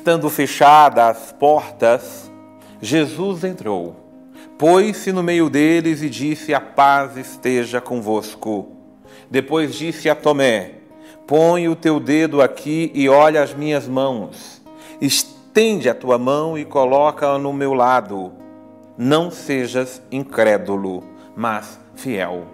estando fechadas as portas, Jesus entrou, pôs-se no meio deles e disse: a paz esteja convosco. Depois disse a Tomé: põe o teu dedo aqui e olha as minhas mãos. Estende a tua mão e coloca-a no meu lado. Não sejas incrédulo, mas fiel.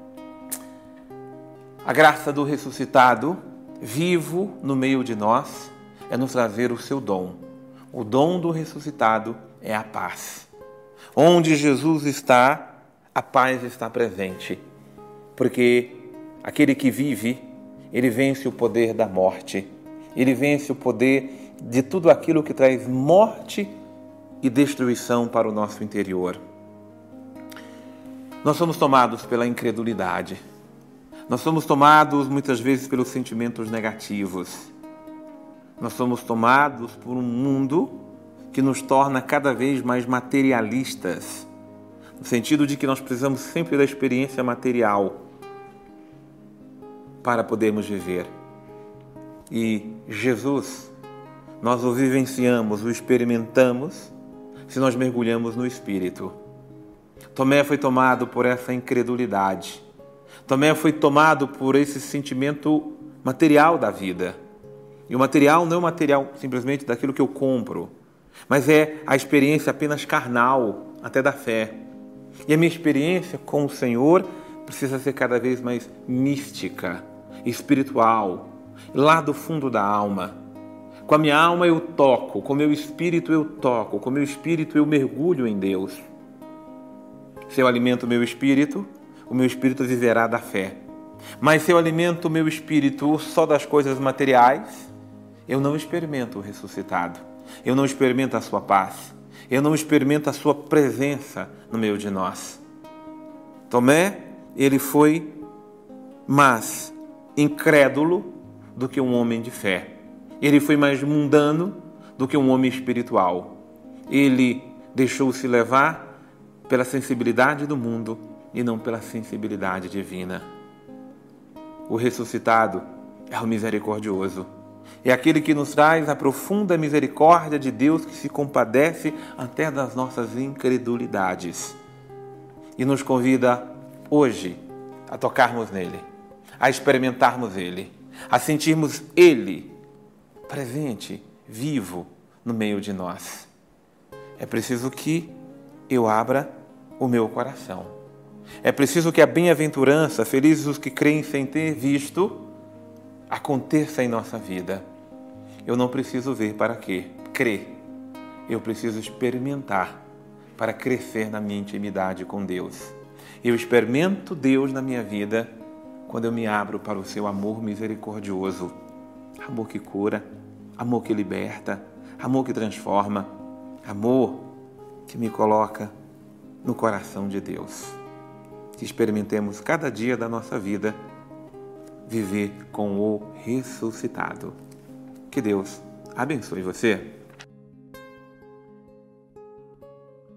A graça do ressuscitado, vivo no meio de nós, é nos trazer o seu dom. O dom do ressuscitado é a paz. Onde Jesus está, a paz está presente. Porque aquele que vive, ele vence o poder da morte. Ele vence o poder de tudo aquilo que traz morte e destruição para o nosso interior. Nós somos tomados pela incredulidade. Nós somos tomados muitas vezes pelos sentimentos negativos. Nós somos tomados por um mundo que nos torna cada vez mais materialistas, no sentido de que nós precisamos sempre da experiência material para podermos viver. E Jesus, nós o vivenciamos, o experimentamos, se nós mergulhamos no Espírito. Tomé foi tomado por essa incredulidade. Tomé foi tomado por esse sentimento material da vida. E o material não é o material simplesmente daquilo que eu compro, mas é a experiência apenas carnal, até da fé. E a minha experiência com o Senhor precisa ser cada vez mais mística, espiritual, lá do fundo da alma. Com a minha alma eu toco, com o meu espírito eu toco, com o meu espírito eu mergulho em Deus. Se eu alimento o meu espírito viverá da fé. Mas se eu alimento o meu espírito só das coisas materiais, eu não experimento o ressuscitado. Eu não experimento a sua paz. Eu não experimento a sua presença no meio de nós. Tomé, ele foi mais incrédulo do que um homem de fé. Ele foi mais mundano do que um homem espiritual. Ele deixou-se levar pela sensibilidade do mundo e não pela sensibilidade divina. O ressuscitado é o misericordioso. É aquele que nos traz a profunda misericórdia de Deus, que se compadece até das nossas incredulidades. E nos convida hoje a tocarmos nele, a experimentarmos ele, a sentirmos ele presente, vivo no meio de nós. É preciso que eu abra o meu coração. É preciso que a bem-aventurança, felizes os que creem sem ter visto, aconteça em nossa vida. Eu não preciso ver para quê? Crer. Eu preciso experimentar para crescer na minha intimidade com Deus. Eu experimento Deus na minha vida quando eu me abro para o seu amor misericordioso. Amor que cura, amor que liberta, amor que transforma, amor que me coloca no coração de Deus. Que experimentemos cada dia da nossa vida viver com o ressuscitado. Que Deus abençoe você.